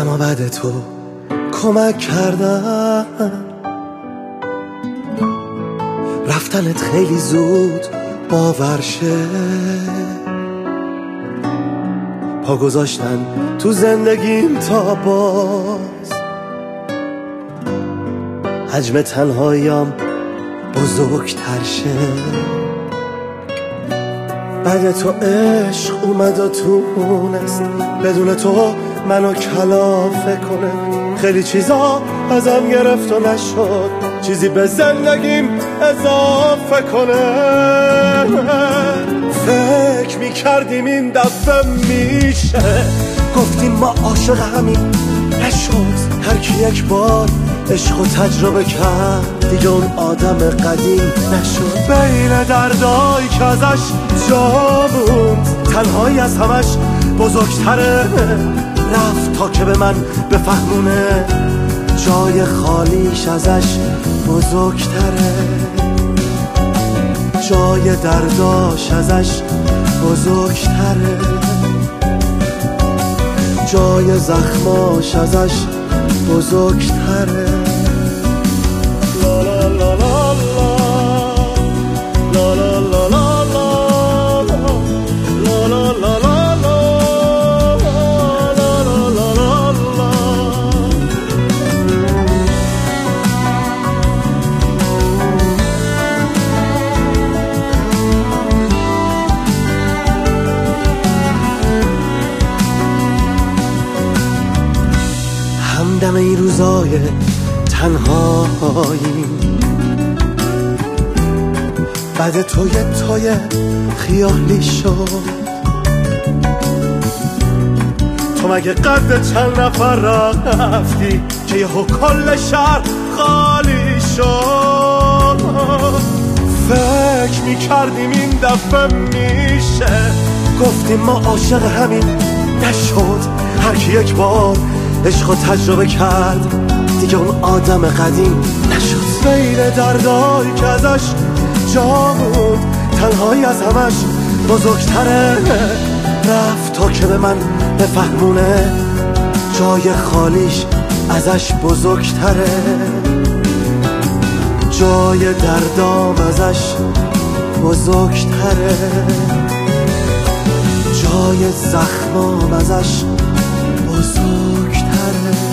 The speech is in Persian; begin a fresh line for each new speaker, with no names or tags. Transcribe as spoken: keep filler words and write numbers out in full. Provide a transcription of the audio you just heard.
اما بعد تو کمک کردم، رفتنت خیلی زود باور شه، پا گذاشتن تو زندگیم تا باز حجم تنهاییم بزرگتر شه. بعد تو عشق اومد و تونست بدون تو منو کلافه کنه، خیلی چیزا ازم گرفت و نشد چیزی به زندگیم اضافه کنه. فکر میکردیم این دفعه میشه، گفتیم ما عاشق همین نشد. هر کی یک بار عشق و تجربه کرد دیگه اون آدم قدیم نشد. بین دردایی که ازش جا موند تنهایی از همش بزرگتره، رفت تا که به من بفهمونه جای خالیش ازش بزرگتره، جای درداش ازش بزرگتره، جای زخماش ازش بزرگتره. لا لا لا لا لا لا لا لا لا لا لا لا. همدم این روزای تنهایی بعد تو یه توی خیالی شد. تو مگه قد چند نفر رفتی که یهو کل شهر خالی شد. فکر میکردیم این دفعه میشه، گفتیم ما عاشق همین نشد. هر کی یک بار عشق و تجربه کرد دیگه اون آدم قدیم نشد. بین دردایی که ازش جا بود تنهایی از همش بزرگتره، رفت تا که به من بفهمونه جای خالیش ازش بزرگتره، جای دردام ازش بزرگتره، جای زخمام ازش بزرگتره.